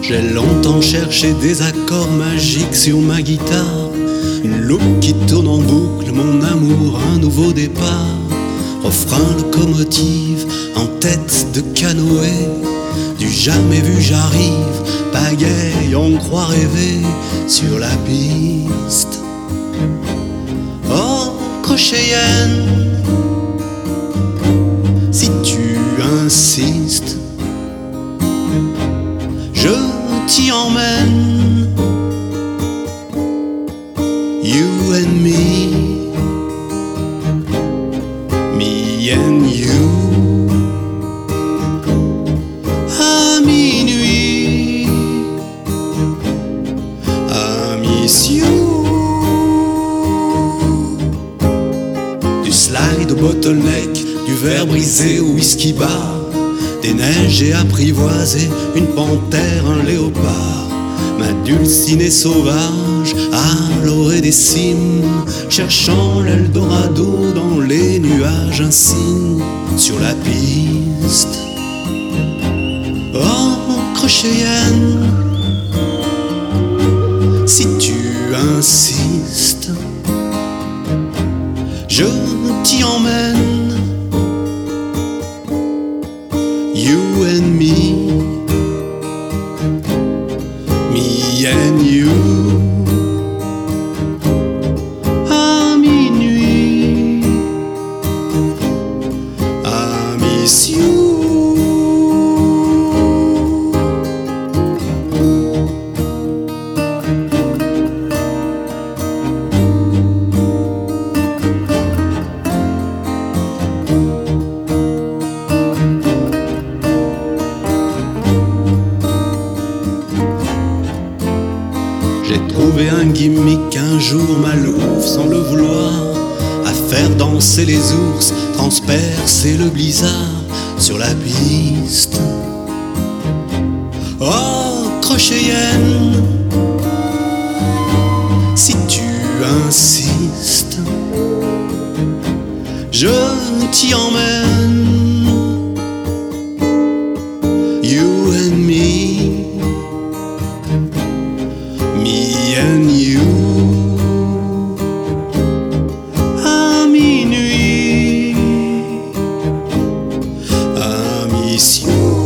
J'ai longtemps cherché des accords magiques sur ma guitare, une loupe qui tourne en boucle, mon amour, un nouveau départ. Refrain, locomotive, en tête de canoë, du jamais vu j'arrive, pagaille, on croit rêver sur la piste. Oh, Crochéenne, si tu insistes, je t'y emmène. You and me and you. À minuit, I miss you. Du slide au bottleneck, du verre brisé au whisky bar, des neiges et apprivoisées, une panthère, un léopard, ma dulcinée sauvage à l'orée des cimes, cherchant l'Eldorado dans les nuages, un signe sur la piste. Oh, Crochéenne, si tu insistes, je t'y emmène. You and me and you. À minuit, I miss you. J'ai trouvé un gimmick un jour malouf sans le vouloir, à faire danser les ours, transpercer le blizzard sur la piste. Oh, Crochéenne, si tu insistes, je t'y emmène. You and me and you. À minuit, I miss you.